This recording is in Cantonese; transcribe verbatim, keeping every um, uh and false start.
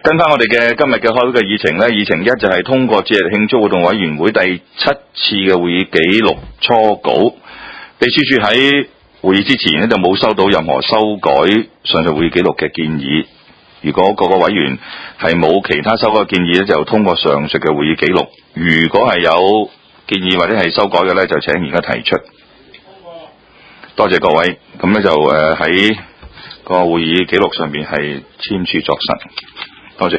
跟翻我哋嘅今日嘅開會嘅議程呢，議程一就係通過節日慶祝活動委員會第七次嘅會議記錄初稿。秘書處喺會議之前呢，就冇收到任何修改上述會議記錄嘅建議。如果各個委員係冇其他修改建議呢，就通過上述嘅會議記錄。如果係有建議或者係修改嘅呢，就請而家提出。多謝各位。咁呢就誒喺個會議記錄上面係簽署作實。